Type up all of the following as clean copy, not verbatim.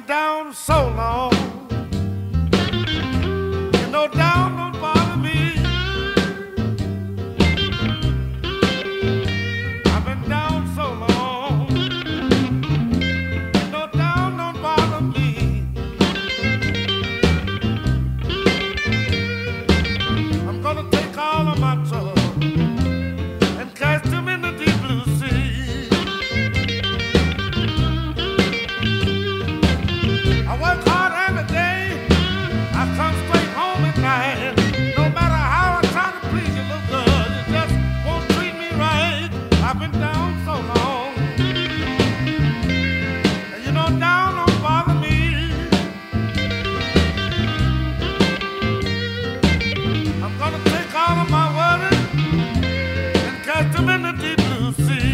down so long. You know, down don't bother me. I've been down so long. You know, down don't bother me. I'm gonna take all of my trouble and cast them in the deep blue sea. I work hard every day. I come straight home at night. No matter how I try to please you, little girl, you just won't treat me right. I've been down so long. And you know, down don't bother me. I'm gonna take all of my worries and cast them in the deep blue sea.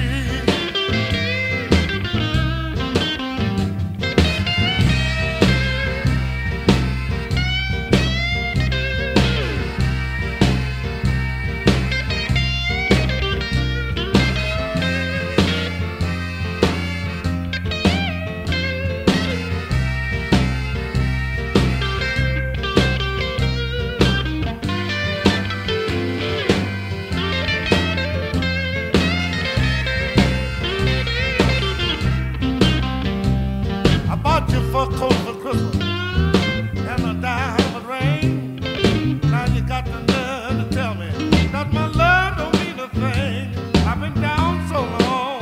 I bought you for coat for Christmas and a diamond ring. Now you got the nerve to tell me that my love don't mean a thing. I've been down so long.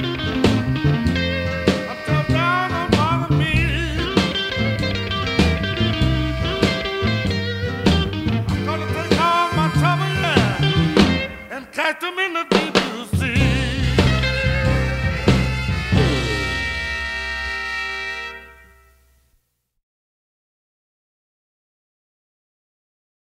Until down don't bother me. I'm gonna take all my trouble, yeah, and cast them in